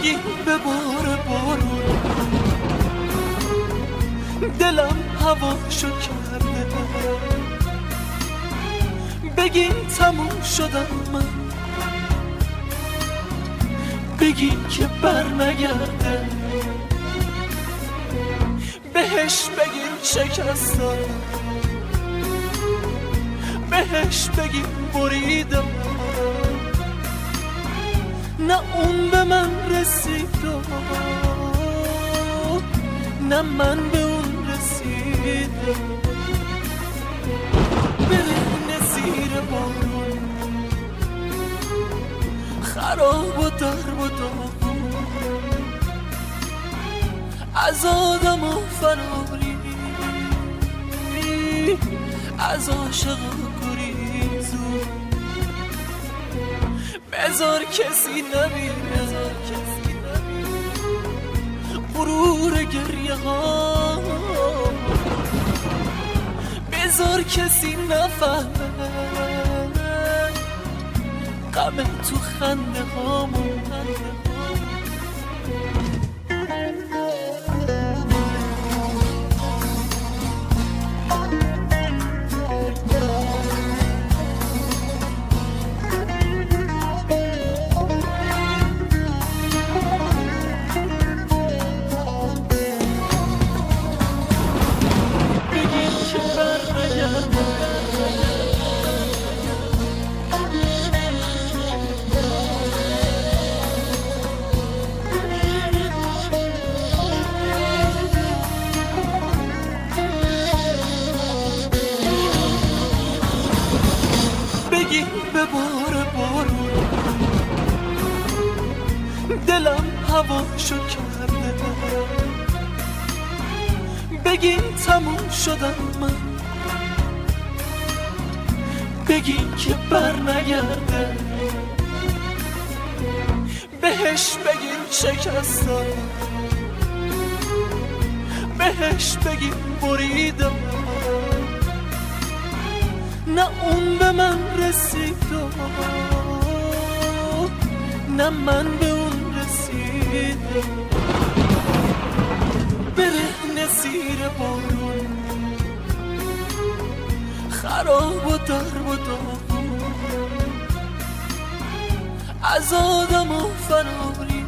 بگی به بار بارون دلم هواشو کرده، بگین تموم شدم من، بگین که بر نگرده، بهش بگین شکستم، بهش بگین بریدم، نه اون به من رسید نه من به اون رسیدم. برهنه زیر بارون خراب و درب و داغون، از آدم و فراری، از عاشق و گریزون، بذار کسی نبینه غرور گریه ها، بذار کسی نفهمه غم تو خنده هامون. بگی به بار بارون دلم هواشو کرده، بگین تموم شدم من، بگین که بر نگرده، بهش بگین شکستم، بهش بگین بریدم، نه اون به من رسید نه من به اون رسیدم. برهنه زیر بارون خراب و درب و داغون، از آدم و فراری،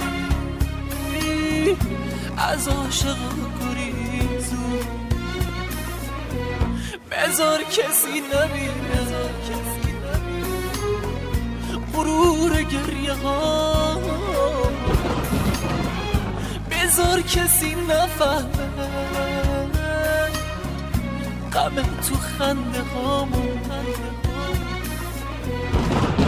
از عاشق و گریزون، بذار کسی نبینه غرور گریه ها، بذار کسی نفهمه غم تو خنده هامون.